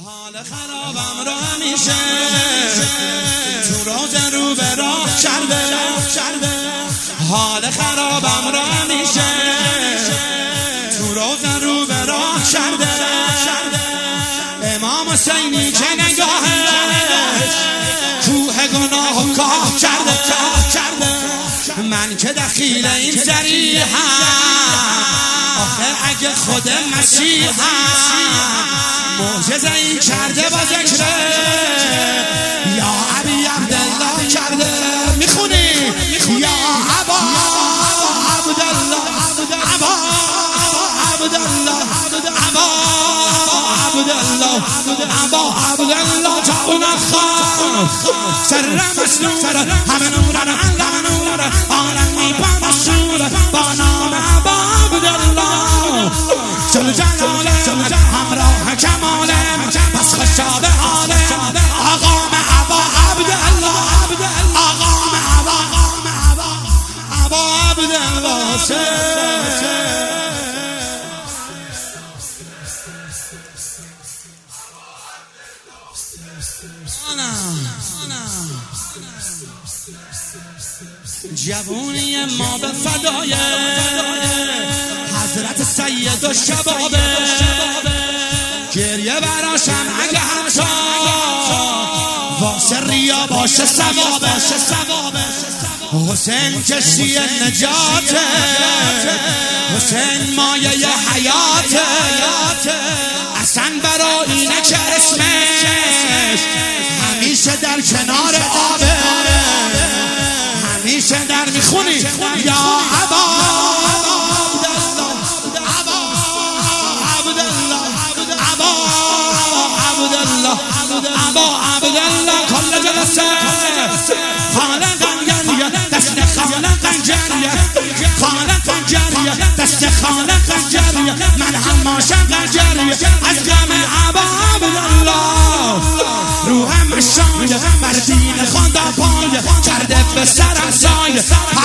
حال خرابم را همیشه تو روز رو به راه کرده. حال خرابم را همیشه تو روز رو به راه کرده. امام حسینی که نگاهش کوه گناه و کاه کرده. من که دخیل این ذریعم آخه اگه خود مسیحم معجزه این کرده با ذکر یا ابی عبدالله کرده. میخونی یا ابا عبدالله ابا عبدالله ابا عبدالله ابا عبدالله جاؤنا خان سر مسنور همه نورن علم نور عالمی با مسور با نام ابا عبدالله جل جلاله همراه کماله پس خوشا به حاله آقام ابا عبدالله آقام ابا عبدالله. جوونی ما به فدای حضرت سید و شبابه گریه براشم اگه حتی واسه ریا باشه ثوابه. حسین کشتی نجاته حسین مایه حیاته اصلا برای اینه که اسمش همیشه در کنار آبه همیشه در میخونی یا ابا ابا عبدالله کل جلسه خالقا جریه دست خالقا جریه خالقا جریه دست خالقا جریه من هم عاشق جریه از غم ابا عبدالله روحم شایه بر دین خدا پایه کرده به سرم سایه